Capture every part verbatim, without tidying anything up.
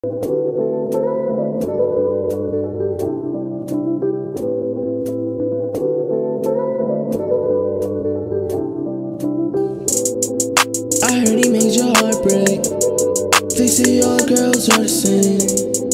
I heard he made your heart break. They say all girls are the same.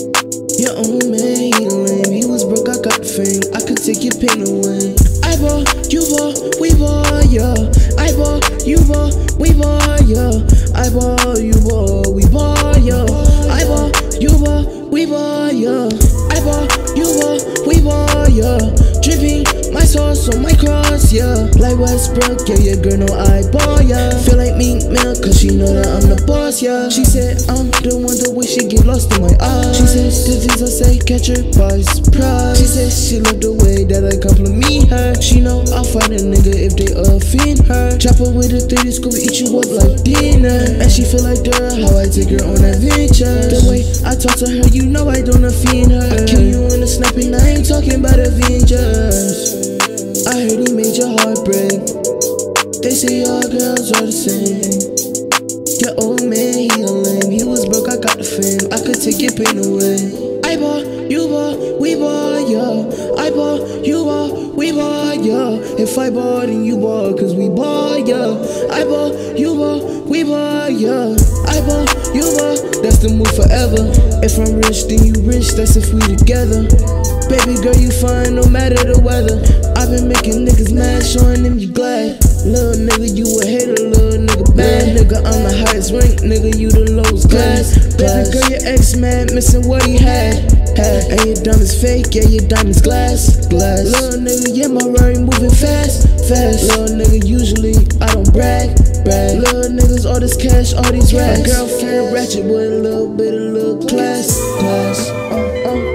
Your own man, he lame. He was broke, I got the fame. I could take your pain away. I ball, you ball, we ball, yeah. I ball, you ball, we ball, yeah. I ball, you ball, we ball, yeah. I ball, you ball, we ball, yeah. I ball, you ball, we ball, yeah. Dripping my sauce on my cross, yeah. Like Westbrook, yeah, your girl know I ball, yeah. Feel like Meek Mill, cause she know that I'm the boss, yeah. She said I'm the one the way she get lost in my eyes. She said the things I say catch her by surprise. She said she love the way that I compliment her. She know I'll fight a nigga if they offend her. Chop her with a thirty scoop, eat you up like dinner. And she feel like Dura, how I take her on adventures. The way I talk to her, you know I don't offend her. I kill you in a snap and I ain't talking about Avengers. I heard he made your heart break. They say all girls are the same. Your old man, he a lame. He was broke, I got the fame. I could take your pain away. I ball, you ball, we ball, yeah. I ball, you ball, we ball, yeah. If I ball, then you ball, cause we ball, yeah. I ball, you ball, we ball, yeah. I ball, you ball, that's the move forever. If I'm rich, then you rich, that's if we together. Baby girl, you fine no matter the weather. I've been making niggas mad, showing them you glad. Little nigga, you a hater, little nigga bad. Nigga, I'm the highest rank, nigga, you the lowest class. Baby girl, your ex man missing what he had. Had. And your diamonds fake, yeah, your diamonds glass. Glass. Little nigga, yeah, my Rari moving fast, fast. Little nigga, usually I don't brag, brag. Little niggas, all this cash, all these racks. My girlfriend ratchet with a little bit of little class, class. Uh, uh.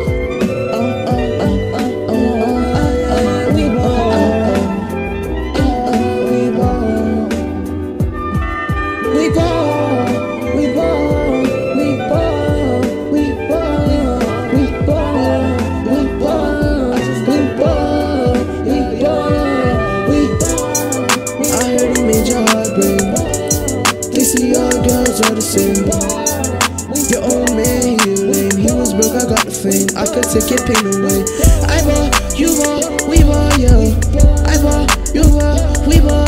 Are the same. Your old man, he lame. He was broke, I got the fame. I could take your pain away. I ball, you ball, we ball, yeah. I ball, you ball, we ball.